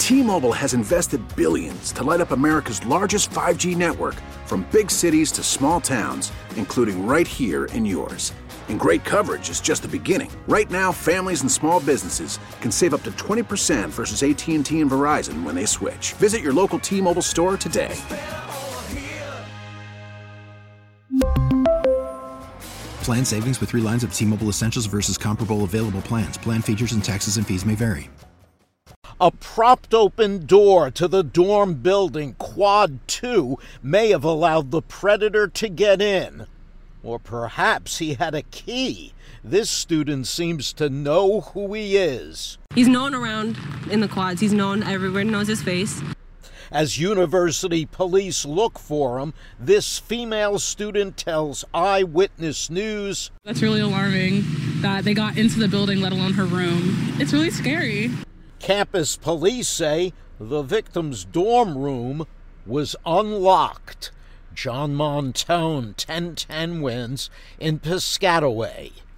T-Mobile has invested billions to light up America's largest 5G network, from big cities to small towns, including right here in yours. And great coverage is just the beginning. Right now, families and small businesses can save up to 20% versus AT&T and Verizon when they switch. Visit your local T-Mobile store today. Plan savings with 3 lines of T-Mobile Essentials versus comparable available plans. Plan features and taxes and fees may vary. A propped open door to the dorm building, Quad 2, may have allowed the predator to get in. Or perhaps he had a key. This student seems to know who he is. He's known around in the quads. He's known everywhere, knows his face. As university police look for him, this female student tells Eyewitness News, "That's really alarming that they got into the building, let alone her room. It's really scary." Campus police say the victim's dorm room was unlocked. John Montone, 1010 wins in Piscataway.